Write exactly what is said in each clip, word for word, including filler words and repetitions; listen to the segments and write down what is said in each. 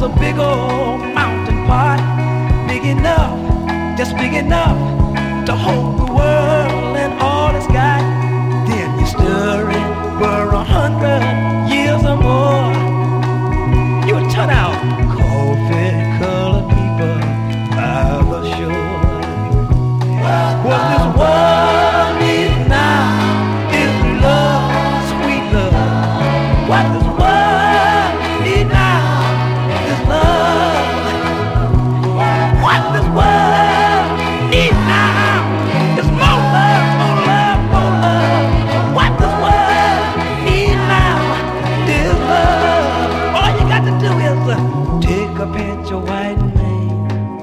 a big old mountain pot, big enough, just big enough to hold the world and all it's got. Then you stir it for a hundred years or more. You would turn out coffee-colored people by the shore. What this world needs now is love, sweet love. What this world needs now is love. What this world needs now is more love, more love, more love. What this world needs now is love. All you got to do is uh, take a pinch of white man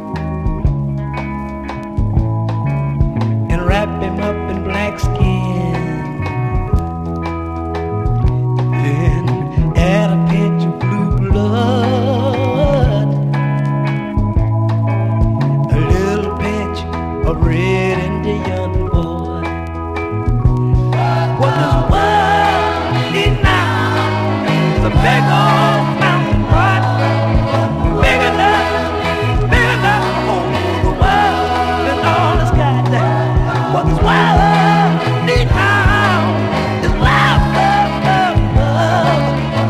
and wrap him up in black skin. Then add a pinch of blue blood, a little pinch of red Indian